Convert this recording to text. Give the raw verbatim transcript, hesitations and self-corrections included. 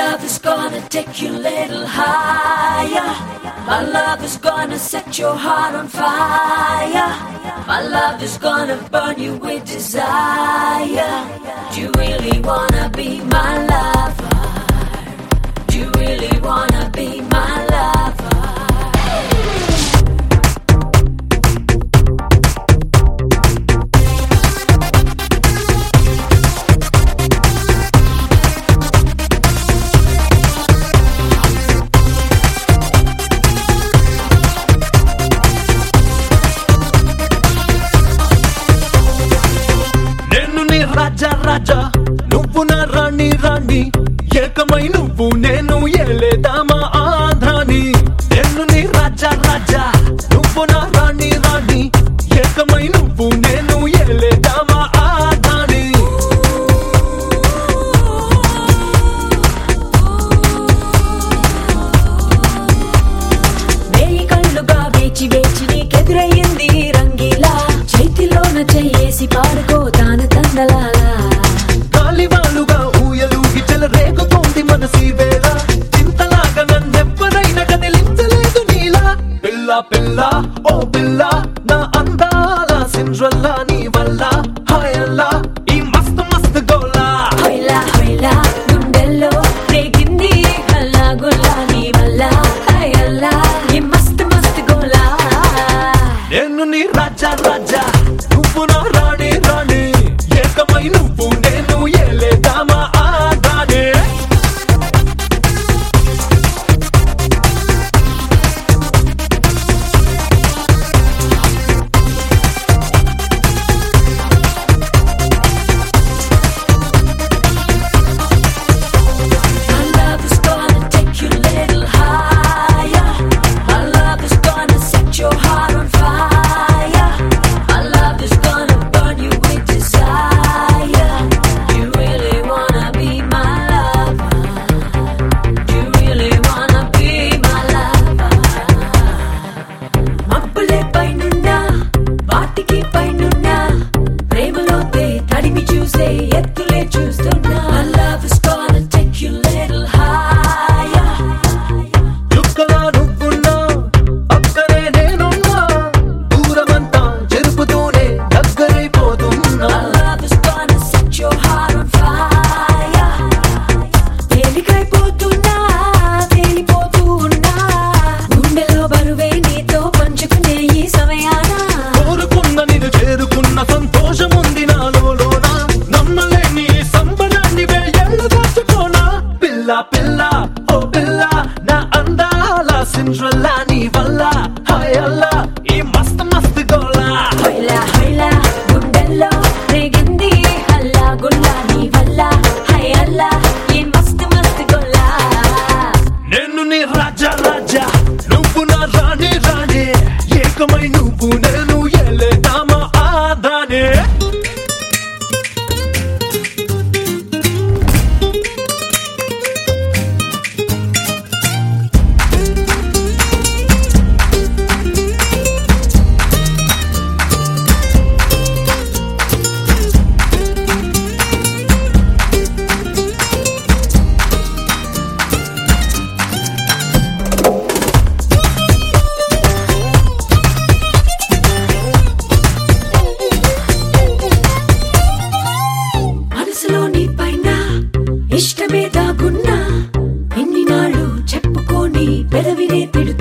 love is gonna take you a little higher. My love is gonna set your heart on fire. My love is gonna burn you with desire. Do you really wanna be my lover? Do you really wanna be my lover? రాజా రాజా నువ్వు నా రాణి రాణి ఏకమై నువ్వు నేను ఏలేదామా ఆధాని నేను నీ రాజా రాజా నువ్వు నా రాణి రాణి ఏకమై నువ్వు నేను ఏలేదామా ఆధాని వేయి కళ్ళుగా వేచి వేచి నీకెదురయ్యింది రంగీలా చేతిలోన చెయ్యేసి పాడుకో తాన తందలాలా గాలివాలుగా ఊయలూగి చెలరేగుతోంది మనసి వేళ చింతలాగా నన్నెవ్వరైనా కదిలించలేదు నీలా పిల్ల పిల్ల ఓ పిల్ల నా అందాల సిండ్రెల్లా నీ వల్ల హాయల్లా ఈ మస్తు మస్తు గోలా హొయ్లా హొయ్లా గుండెల్లో రేగింది హల్లా గుల్లా నీ వల్ల హాయల్లా ఈ మస్తు మస్తు గోలా నేను నీ రాజా రాజా నువ్వు నా రాణి రాణి ఏకమై నువ్వు నేను ఏలేదామా ఆధానే My love is gonna take you a little higher. My love is gonna set your heart on fire. My love is gonna burn you with desire. Do you really wanna be my lover? Do you really wanna be my lover? మబ్బులే పైనున్నా వాటికి పైనున్నా ప్రేమలోతే తడిమి చూసే ఎత్తులే చూస్తున్నా. My love is gonna take you a little higher. చుక్కలా నువ్వున్నా పక్కనే నేనున్నా దూరమంతా చెరుపుతూనే దగ్గరైపోతున్నా My love is gonna set your heart on fire. తేలికైపోతున్నా తేలిపోతూ ఉన్నా గుండెలో బరువే నీతో పంచుకునే ఈ సమయాన కోరుకున్న నిన్ను చేరుకున్న సంతోషముంది నాలోన నమ్మలేని ఈ సంబరాన్ని వేయేళ్ళు దాచుకోనా పిల్ల పిల్ల ఓ పిల్ల నా అందాల సిండ్రెల్లా నీ వల్ల హాయల్లా ఈ మస్తు మస్తు గోలా హొయ్లా హొయ్లా గుండెల్లో రేగింది హల్లా గుల్లా నీ వల్ల హయల్లా ఈ మస్తు మస్తు గొల్లా నేను నీ రాజా రాజా నువ్వు నా రాణి రాణి ఏకమై నువ్వు నేను ఏలేదామా ఆధానే మనసులో నీ పైన ఇష్టమే దాగున్నా ఎన్ని నాళ్ళు చెప్పుకోని పెదవినే తిడు